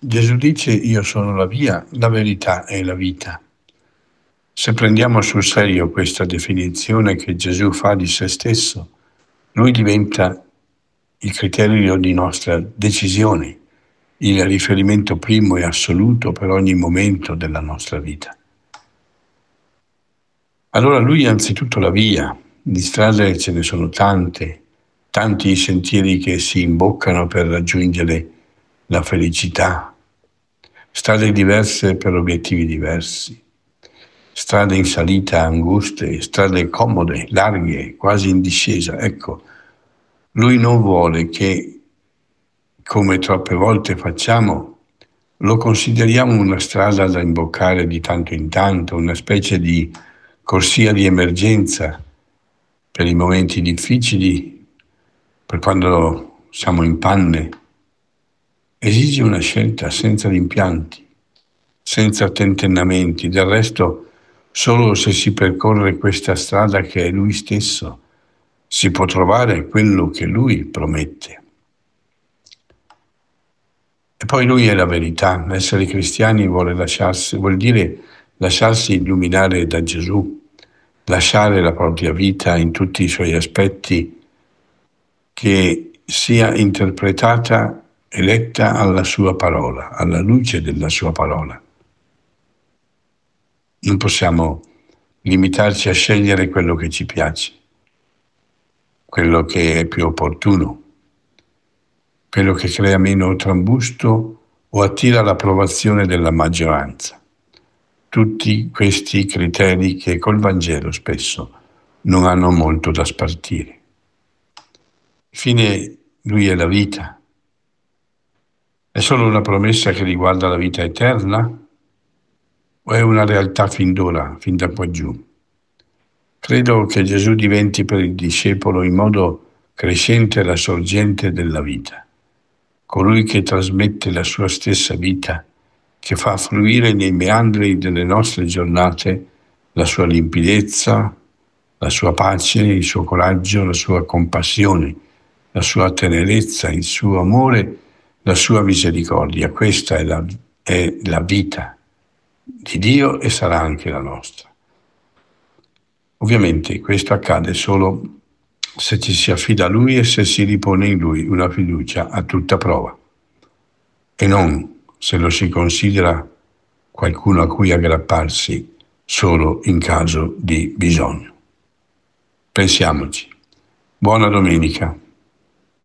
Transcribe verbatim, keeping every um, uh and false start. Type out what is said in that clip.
Gesù dice: io sono la via, la verità e la vita. Se prendiamo sul serio questa definizione che Gesù fa di se stesso, lui diventa il criterio di nostra decisione, il riferimento primo e assoluto per ogni momento della nostra vita. Allora lui è anzitutto la via, di strade ce ne sono tante, tanti i sentieri che si imboccano per raggiungere la felicità, strade diverse per obiettivi diversi, strade in salita anguste, strade comode, larghe, quasi in discesa. Ecco, lui non vuole che, come troppe volte facciamo, lo consideriamo una strada da imboccare di tanto in tanto, una specie di corsia di emergenza per i momenti difficili, per quando siamo in panne. Esige una scelta senza rimpianti, senza tentennamenti. Del resto, solo se si percorre questa strada che è lui stesso, si può trovare quello che lui promette. E poi lui è la verità. Essere cristiani vuole, lasciarsi, vuol dire lasciarsi illuminare da Gesù, lasciare la propria vita in tutti i suoi aspetti, che sia interpretata e letta alla sua parola, alla luce della sua parola. Non possiamo limitarci a scegliere quello che ci piace, quello che è più opportuno, quello che crea meno trambusto o attira l'approvazione della maggioranza. Tutti questi criteri che col Vangelo spesso non hanno molto da spartire. Infine, lui è la vita. È solo una promessa che riguarda la vita eterna o è una realtà fin d'ora, fin da qua giù? Credo che Gesù diventi per il discepolo in modo crescente la sorgente della vita, colui che trasmette la sua stessa vita, che fa fluire nei meandri delle nostre giornate la sua limpidezza, la sua pace, il suo coraggio, la sua compassione, la sua tenerezza, il suo amore, la sua misericordia. Questa è la, è la vita di Dio e sarà anche la nostra. Ovviamente questo accade solo se ci si affida a Lui e se si ripone in Lui una fiducia a tutta prova, e non se lo si considera qualcuno a cui aggrapparsi solo in caso di bisogno. Pensiamoci. Buona domenica.